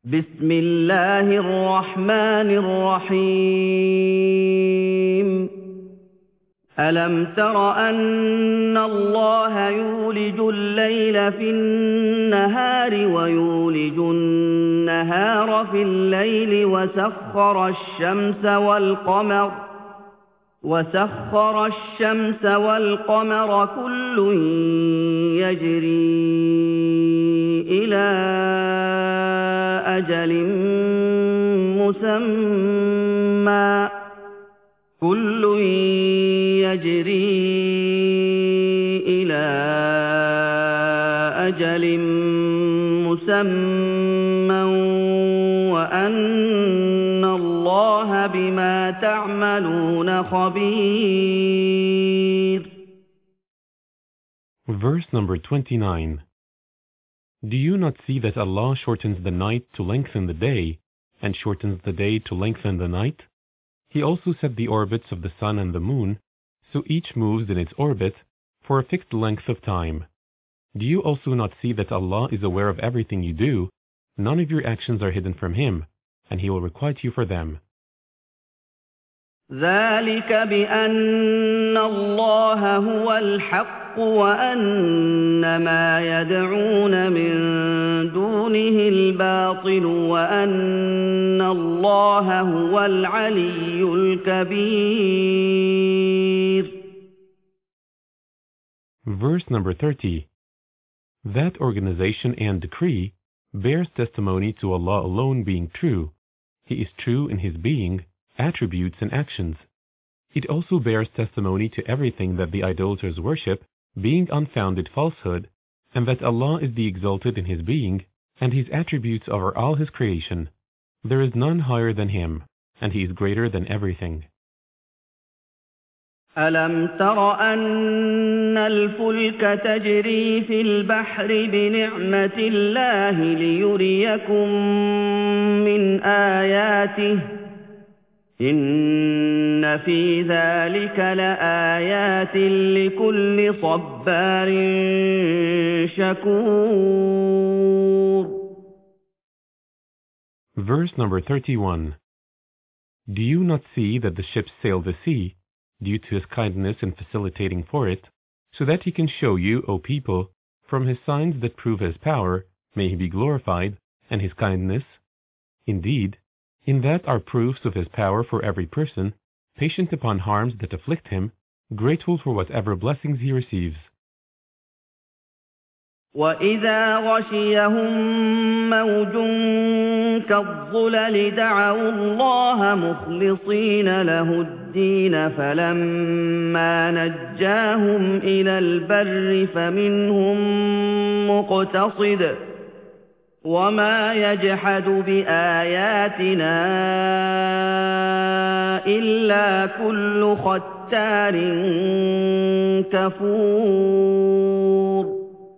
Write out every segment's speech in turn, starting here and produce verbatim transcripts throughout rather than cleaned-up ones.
بسم الله الرحمن الرحيم ألم تر أن الله يولج الليل في النهار ويولج النهار في الليل وسخر الشمس والقمر وسخر الشمس والقمر كل يجري إلى أجل مسمى كل يجري إلى أجل مسمى وأن الله بما تعملون خبير. Verse number twenty-nine. Do you not see that Allah shortens the night to lengthen the day, and shortens the day to lengthen the night? He also set the orbits of the sun and the moon, so each moves in its orbit for a fixed length of time. Do you also not see that Allah is aware of everything you do? None of your actions are hidden from Him, and He will requite you for them. ذلك بأن الله هو الحق وأن ما يدعون من دونه الباطل وأن الله هو العلي الكبير. Verse number thirty. That organization and decree bears testimony to Allah alone being true. He is true in His being, attributes and actions. It also bears testimony to everything that the idolaters worship, being unfounded falsehood, and that Allah is the exalted in His being, and His attributes over all His creation. There is none higher than Him, and He is greater than everything. ألم تر أن الفلك تجري في البحر بنعمة الله ليريكم من آياته إن في ذلك لآيات لكل صبار شكور. Verse number thirty-one. Do you not see that the ships sail the sea, due to His kindness in facilitating for it, so that He can show you, O people, from His signs that prove His power, may He be glorified, and His kindness? Indeed, in that are proofs of His power for every person, patient upon harms that afflict him, grateful for whatever blessings he receives. وَإِذَا غَشِيَهُم مَّوْجٌ كَالظُّلَلِ دَعَوُا اللَّهَ مُخْلِصِينَ لَهُ الدِّينَ فَلَمَّا نَجَّاهُمْ إِلَى الْبَرِّ فَمِنْهُم مُّقْتَصِدٌ وَمَا يَجْحَدُ بِآيَاتِنَا إِلَّا كُلُّ خَتَّارٍ كَفُورٍ.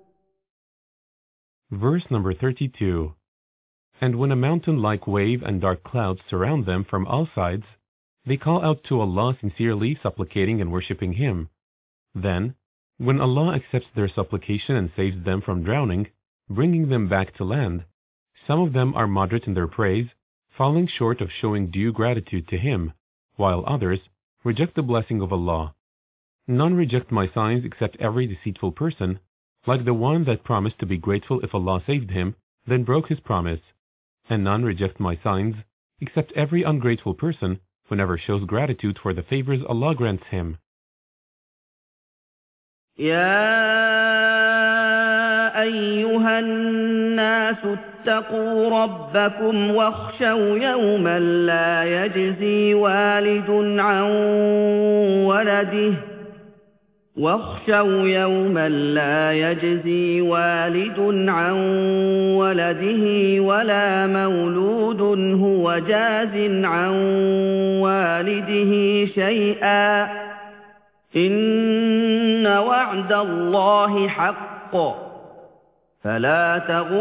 Verse number thirty-two. And when a mountain-like wave and dark clouds surround them from all sides, they call out to Allah sincerely, supplicating and worshipping Him. Then, when Allah accepts their supplication and saves them from drowning, bringing them back to land, some of them are moderate in their praise, falling short of showing due gratitude to Him, while others reject the blessing of Allah. None reject my signs except every deceitful person, like the one that promised to be grateful if Allah saved him, then broke his promise. And none reject my signs except every ungrateful person who never shows gratitude for the favors Allah grants him. يا أيها الناس اتقوا ربكم واخشوا يوما لا يجزي والد عن ولده واخشوا يوما لا يجزي والد عن ولده ولا مولود هو جاز عن والده شيئا إن وعد الله حق فلا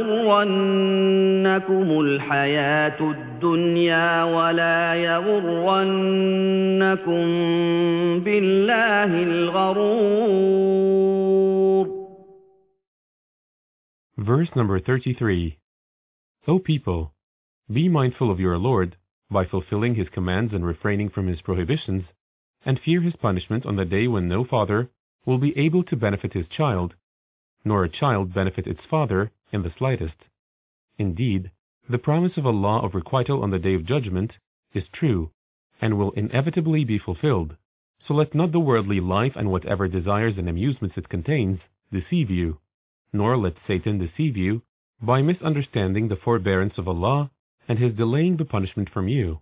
تغرنكم الحياة الدنيا ولا يغرنكم بالله الغرور. Verse number thirty-three. O people, Be mindful of your Lord by fulfilling His commands and refraining from His prohibitions, and fear His punishment on the day when no father will be able to benefit his child, nor a child benefit its father in the slightest. Indeed, the promise of Allah of requital on the Day of Judgment is true, and will inevitably be fulfilled. So let not the worldly life and whatever desires and amusements it contains deceive you, nor let Satan deceive you by misunderstanding the forbearance of Allah and His delaying the punishment from you.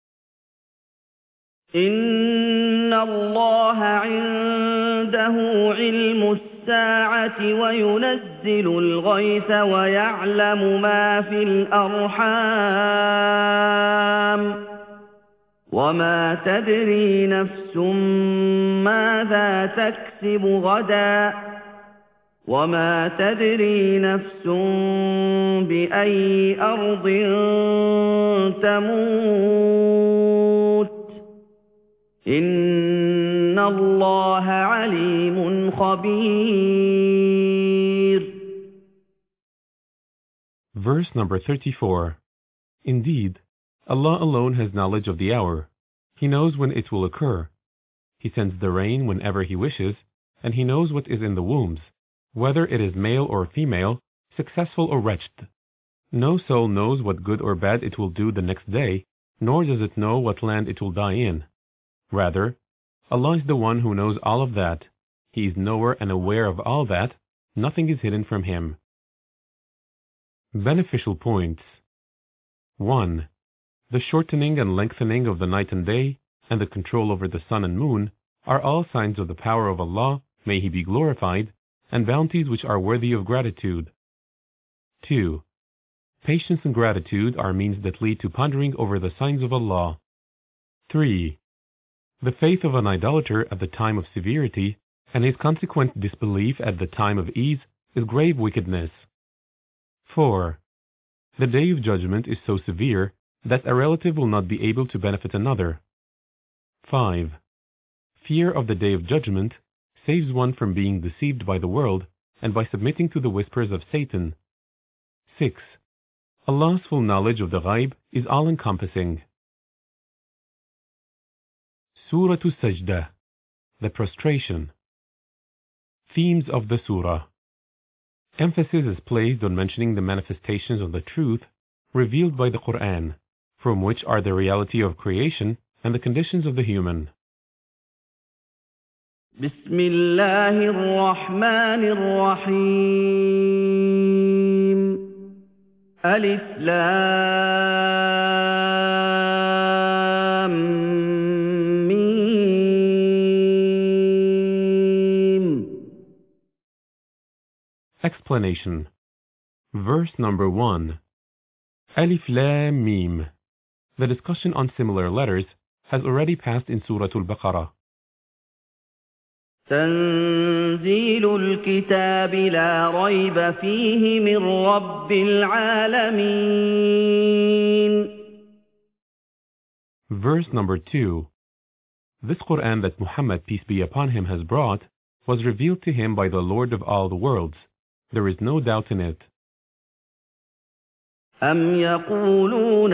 إن الله عنده علم الساعة وينزل الغيث ويعلم ما في الأرحام وما تدري نفس ماذا تكسب غدا وما تدري نفس بأي أرض تموت إن الله عليم خبير. Verse number thirty-four. Indeed, Allah alone has knowledge of the hour. He knows when it will occur. He sends the rain whenever He wishes, and He knows what is in the wombs, whether it is male or female, successful or wretched. No soul knows what good or bad it will do the next day, nor does it know what land it will die in. Rather, Allah is the one who knows all of that. He is knower and aware of all that. Nothing is hidden from Him. Beneficial points. one. The shortening and lengthening of the night and day, and the control over the sun and moon, are all signs of the power of Allah, may He be glorified, and bounties which are worthy of gratitude. two. Patience and gratitude are means that lead to pondering over the signs of Allah. three. The faith of an idolater at the time of severity, and his consequent disbelief at the time of ease, is grave wickedness. four. The Day of Judgment is so severe that a relative will not be able to benefit another. five. Fear of the Day of Judgment saves one from being deceived by the world and by submitting to the whispers of Satan. six. Allah's full knowledge of the ghaib is all-encompassing. Surah As-Sajdah, the prostration. Themes of the surah. Emphasis is placed on mentioning the manifestations of the truth revealed by the Quran, from which are the reality of creation and the conditions of the human. بسم الله الرحمن الرحيم ألف لام ميم. Explanation. Verse number one. Alif Lam Mim. The discussion on similar letters has already passed in Surah Al-Baqarah. تنزيل الكتاب لا ريب فيه من رب العالمين. Verse number two. This Quran that Muhammad, peace be upon him, has brought was revealed to him by the Lord of all the worlds. There is no doubt in it. أم يقولون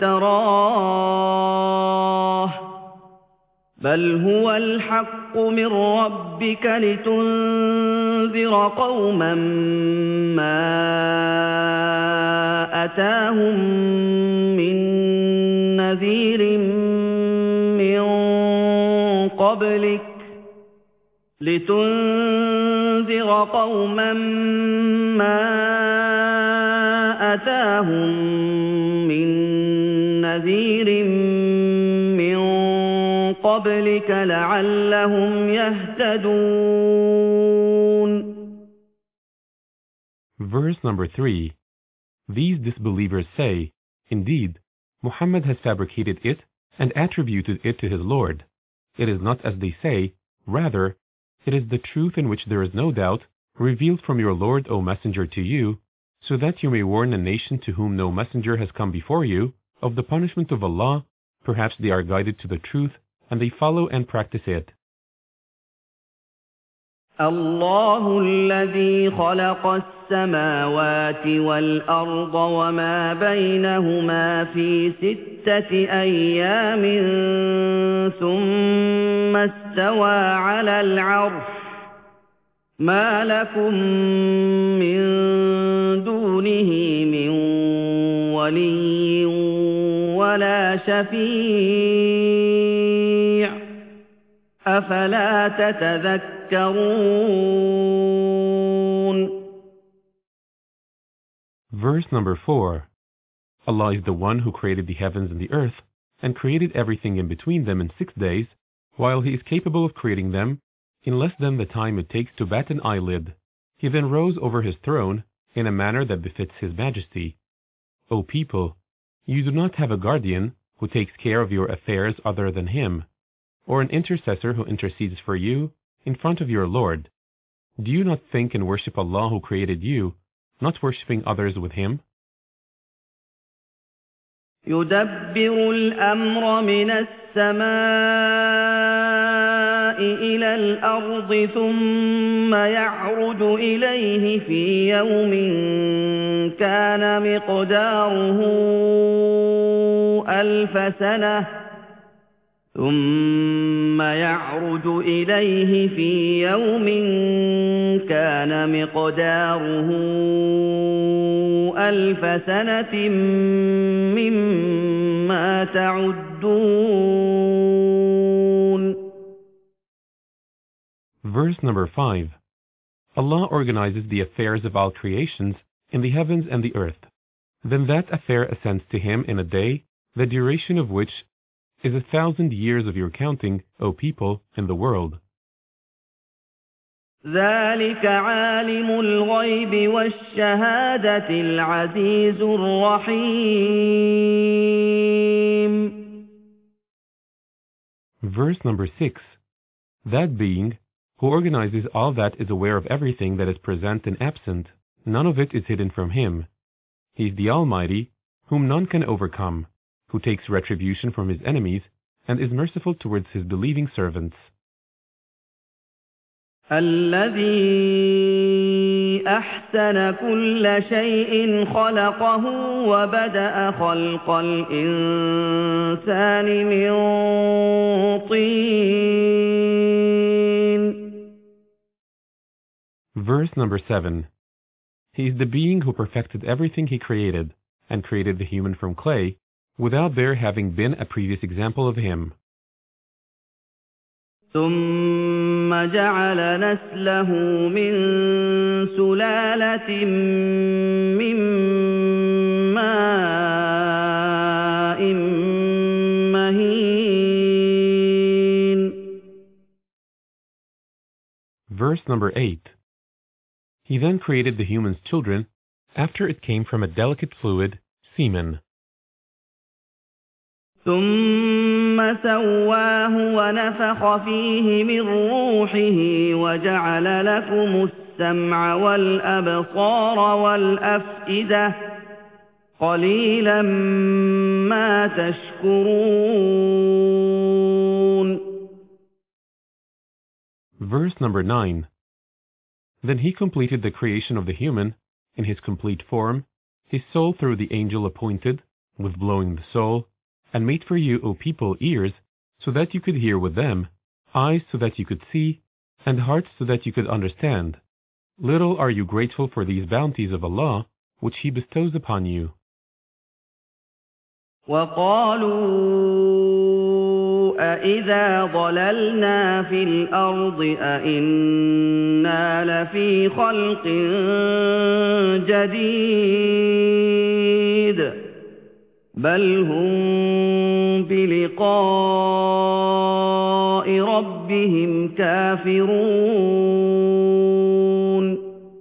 افتراه بل هو الحق من ربك لتنذر قوما ما أتاهم من نذير من قبلك لتنذر قوما ما أتاهم من نذير من قبلك لعلهم يهتدون. Verse number three. These disbelievers say, indeed, Muhammad has fabricated it and attributed it to his Lord. It is not as they say, rather, it is the truth in which there is no doubt, revealed from your Lord, O Messenger, to you, so that you may warn a nation to whom no messenger has come before you of the punishment of Allah. Perhaps they are guided to the truth and they follow and practice it. الله الذي خلق السماوات والأرض وما بينهما في ستة أيام ثم استوى على العرش ما لكم من دونه من ولي ولا شفيع أفلا تتذكرون. Verse number four. Allah is the one who created the heavens and the earth, and created everything in between them in six days, while He is capable of creating them in less than the time it takes to bat an eyelid. He then rose over His throne in a manner that befits His majesty. O people, you do not have a guardian who takes care of your affairs other than Him, or an intercessor who intercedes for you in front of your Lord. Do you not think and worship Allah who created you, not worshipping others with Him? يدبر الأمر من السماء إلى الأرض ثم يعرج إليه في يوم كان مقداره ألف سنة ثم يعرج إليه في يوم كان مقداره ألف سنة مما تعدون. Verse number five. Allah organizes the affairs of all creations in the heavens and the earth. Then that affair ascends to Him in a day, the duration of which is a thousand years of your counting, O people, in the world. ذلك عالم الغيب والشهادة العزيز الرحيم. Verse number six. That being, who organizes all that, is aware of everything that is present and absent. None of it is hidden from Him. He is the Almighty, whom none can overcome, who takes retribution from His enemies, and is merciful towards His believing servants. الذي أحسن كل شيء خلقه وبدأ خلق الإنسان من طين. Verse number seven. He is the being who perfected everything He created, and created the human from clay, without there having been a previous example of him. ثم جعل نسله من سلالة من ماء مهين. Verse number eight. He then created the human's children after it came from a delicate fluid, semen. ثم سواه ونفخ فيه من روحه وجعل لكم السمع والأبصار والأفئدة قليلا ما تشكرون. Verse number nine. Then He completed the creation of the human in his complete form, his soul through the angel appointed, with blowing the soul, and made for you, O people, ears, so that you could hear with them, eyes so that you could see, and hearts so that you could understand. Little are you grateful for these bounties of Allah, which He bestows upon you. وَقَالُوا أَإِذَا ضَلَلْنَا فِي الْأَرْضِ أَإِنَّا لَفِي خَلْقٍ جَدِيدٍ بل هم بلقاء ربهم كافرون.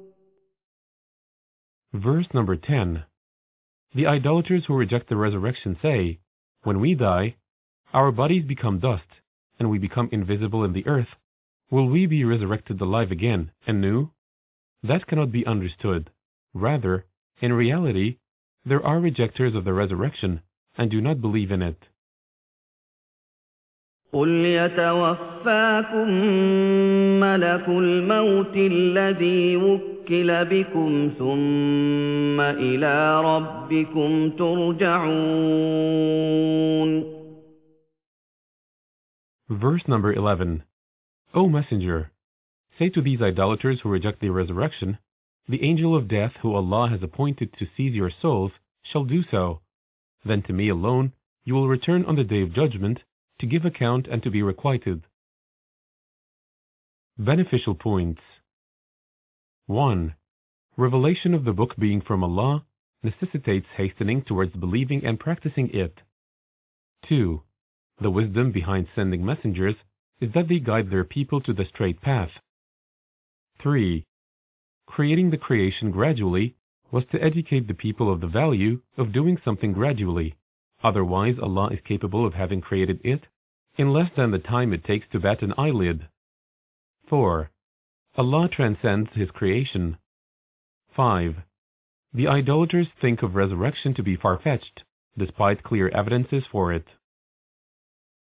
Verse number ten. The idolaters who reject the resurrection say, when we die, our bodies become dust, and we become invisible in the earth. Will we be resurrected alive again, anew? That cannot be understood. Rather, in reality, there are rejectors of the resurrection and do not believe in it. قُلْ يَتَوَفَّاكُم مَّلَكُ الْمَوْتِ الَّذِي وُكِّلَ بِكُمْ ثُمَّ إِلَىٰ رَبِّكُمْ تُرْجَعُونَ. Verse number eleven. O Messenger, say to these idolaters who reject the resurrection, the angel of death who Allah has appointed to seize your souls shall do so. Then to me alone you will return on the day of judgment to give account and to be requited. Beneficial points. one. Revelation of the book being from Allah necessitates hastening towards believing and practicing it. two. The wisdom behind sending messengers is that they guide their people to the straight path. three. Creating the creation gradually was to educate the people of the value of doing something gradually. Otherwise, Allah is capable of having created it in less than the time it takes to bat an eyelid. four. Allah transcends His creation. five. The idolaters think of resurrection to be far-fetched, despite clear evidences for it.